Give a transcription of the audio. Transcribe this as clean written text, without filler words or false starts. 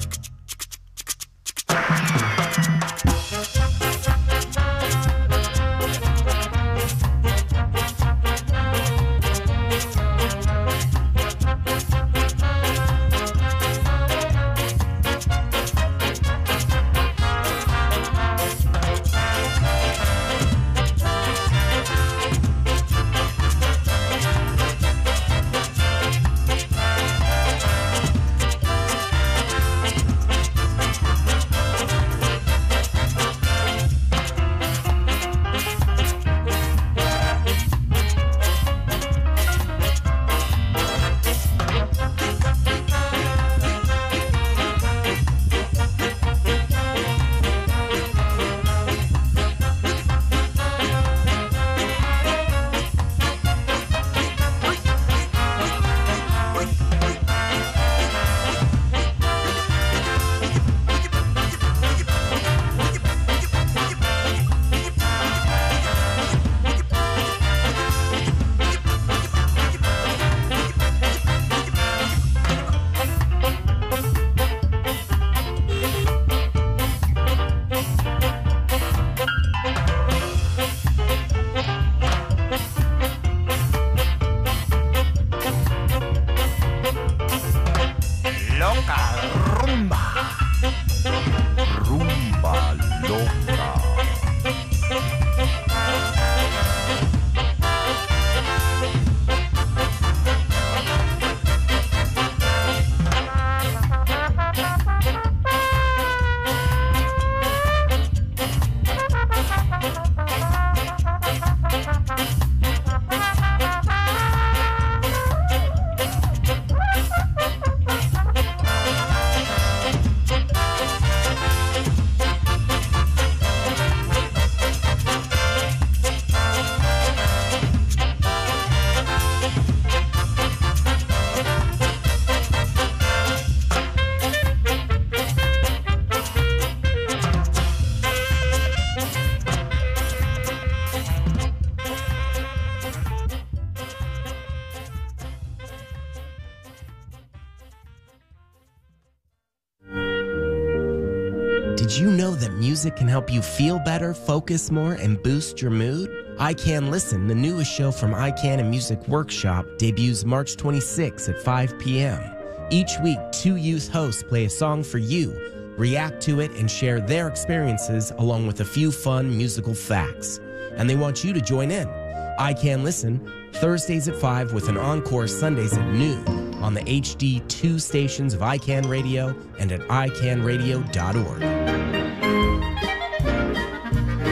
Did you know that music can help you feel better, focus more, and boost your mood? I Can Listen, the newest show from I Can and Music Workshop, debuts March 26 at 5 p.m. Each week, 2 youth hosts play a song for you, react to it, and share their experiences along with a few fun musical facts. And they want you to join in. I Can Listen, Thursdays at 5 with an encore Sundays at noon on the HD2 stations of iCan Radio and at iCanRadio.org.